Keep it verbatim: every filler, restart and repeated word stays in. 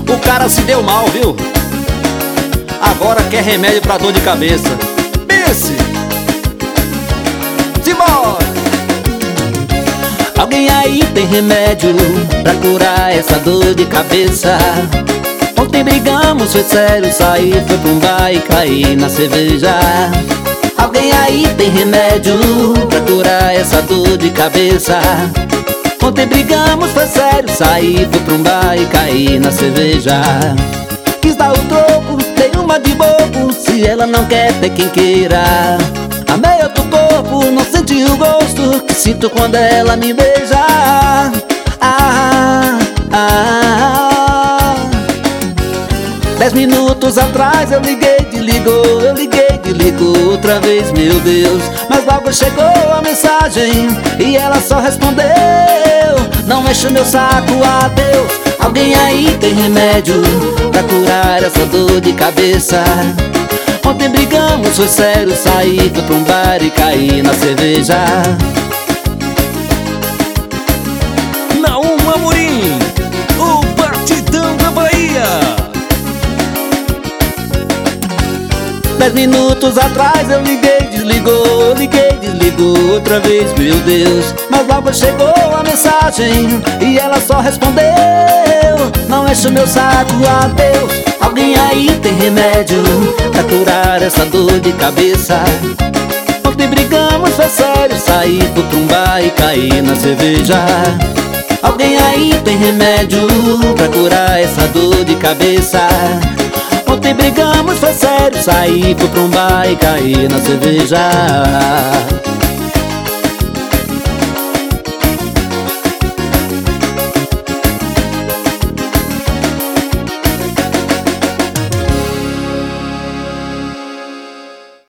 O cara se deu mal, viu? Agora quer remédio pra dor de cabeça. Pense! Simbora! Alguém aí tem remédio pra curar essa dor de cabeça? Ontem brigamos, foi sério, saí, foi pra um bar e caí na cerveja. Alguém aí tem remédio pra curar essa dor de cabeça? Ontem brigamos, foi sério, saí, fui pra um bar e caí na cerveja. Quis dar o troco, dei uma de bobo, se ela não quer ter quem queira. Amei outro corpo, não senti o gosto que sinto quando ela me beija. Ah, ah, ah. Dez minutos atrás eu liguei, desligou, eu liguei, desligou outra vez, meu Deus. Mas logo chegou a mensagem e ela só respondeu: não enche o meu saco, adeus. Alguém aí tem remédio pra curar essa dor de cabeça? Ontem brigamos, foi sério, saí, fui pra um bar e caí na cerveja. Naum Amorim, o batidão da Bahia. Dez minutos atrás eu liguei, desligou, eu liguei, desligou outra vez, meu Deus. Mas logo chegou a mensagem e ela só respondeu: não enche o meu saco, adeus. Alguém aí tem remédio pra curar essa dor de cabeça? Ontem brigamos, foi sério, saí, fui pra um bar e caí na cerveja. Alguém aí tem remédio pra curar essa dor de cabeça? Ontem brigamos, foi sério, saí, fui pra um bar e caí na cerveja.